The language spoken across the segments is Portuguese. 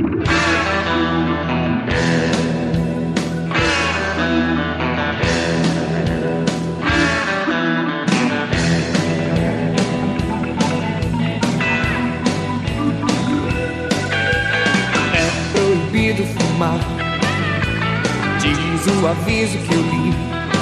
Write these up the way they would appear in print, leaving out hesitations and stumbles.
Fumar, diz o aviso que eu li.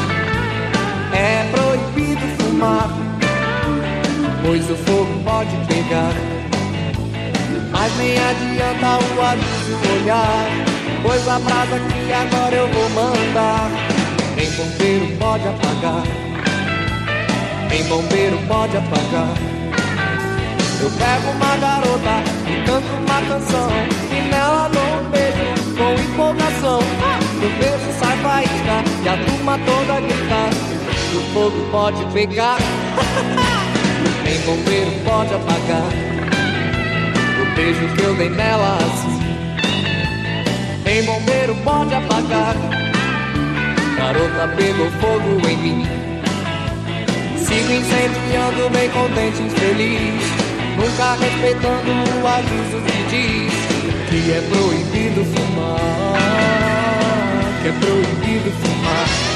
É proibido fumar, pois o fogo pode pegar. Mas nem adianta o aviso olhar, pois a brasa que agora eu vou mandar. Nem bombeiro pode apagar, nem bombeiro pode apagar. Eu pego uma garota e canto uma canção, e nela dou um beijo com empolgação. Do beijo sai faísca e a turma toda grita: o fogo pode pegar. Nem bombeiro pode apagar o beijo que eu dei nela assim. Nem bombeiro pode apagar. Garota pegou fogo em mim. Sigo incendiando bem contente e feliz, nunca respeitando o aviso que diz que é proibido fumar, que é proibido fumar.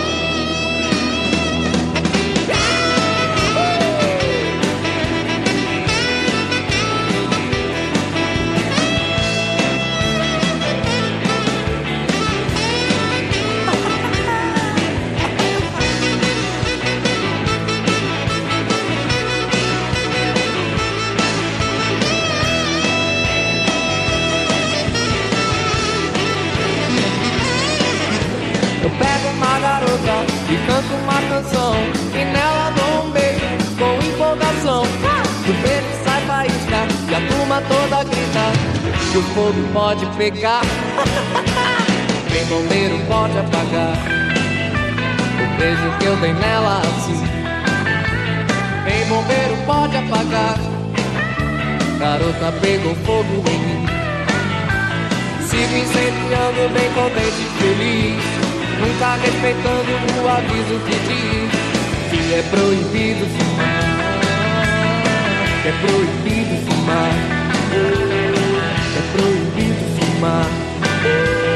E canto uma canção, e nela dou um beijo com empolgação. Do beijo sai faísca e a turma toda grita que o fogo pode pegar. Nem bombeiro pode apagar o beijo que eu dei nela assim. Nem bombeiro pode apagar. Garota pegou fogo em mim. Sigo incendiando bem contente e feliz, nunca respeitando o aviso que diz que é proibido fumar, que é proibido fumar, que é proibido fumar.